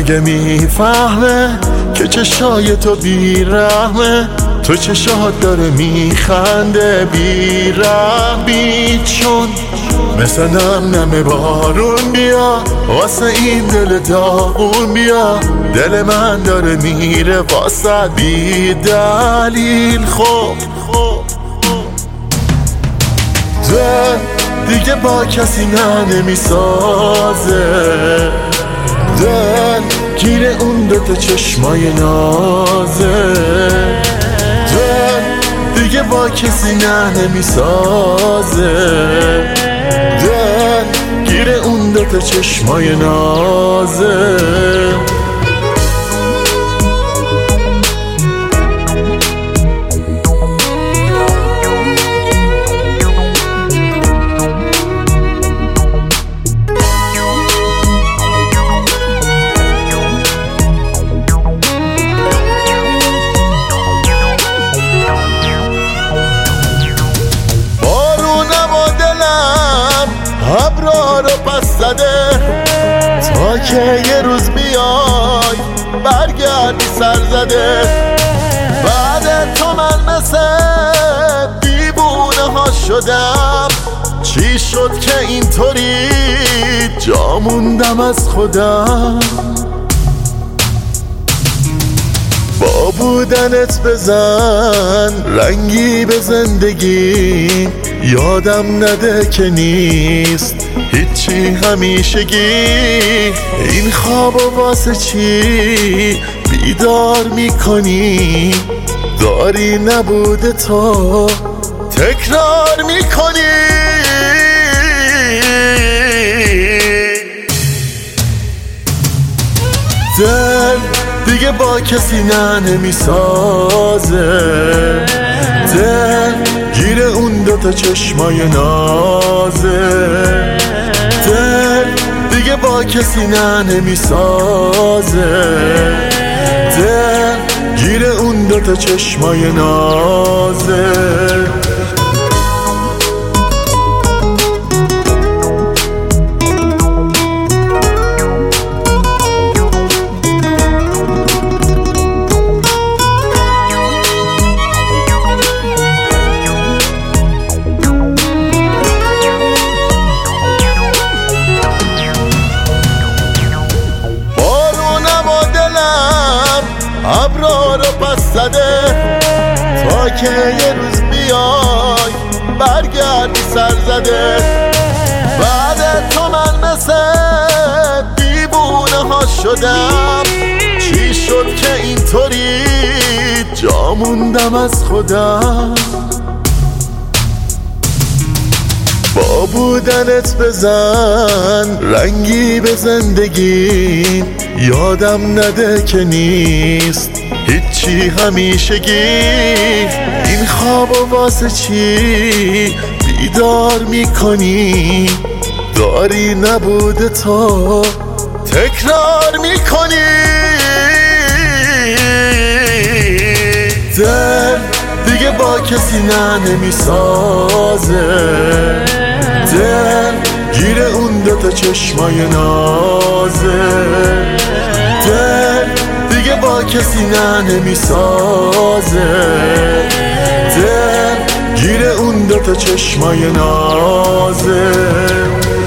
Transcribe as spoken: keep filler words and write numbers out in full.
مگه میفهمه که چشای تو بیرحمه؟ تو چشات داره میخنده بیرحمی، چون مثل نم نم بارون بیا واسه این دل داغون بیا. دل من داره میره واسه بی دلیل. خب دل دیگه با کسی نه نمیسازه، دل گیر اون دوتا چشمای نازه. دل دیگه با کسی نه نمیسازه، دل گیر اون دوتا چشمای نازه. ابرا رو پس زده تا که یه روز بیای برگردی سر زده. بعد تو من مثل دیوونه ها شدم، چی شد که اینطوری جا موندم از خودم؟ با بودنت بزن رنگی به زندگی، یادم نده که نیست هیچی همیشگی. این خوابو واسه چی بیدار میکنی؟ داری نبوده تو تکرار میکنی. دل دیگه با کسی نه نمیسازه، دل گیر اون دوتا چشمای نازه. دل دیگه با کسی نه نمیسازه، دل گیر اون دوتا چشمای نازه. ابرا رو پس زده تا که یه روز بیای برگردی سر زده. بعد تو من مثل دیوونه ها شدم، چی شد که اینطوری جا موندم از خودم؟ با بودنت بزن رنگی به زندگی، یادم نده که نیست هیچی همیشگی. این خوابو واسه چی بیدار میکنی؟ داری نبوده تو تکرار میکنی. دل دیگه با کسی نه نمیسازه، دل گیر اون دوتا چشمای نازه. دل دیگه با کسی نه نمیسازه، دل گیر اون دوتا چشمای نازه.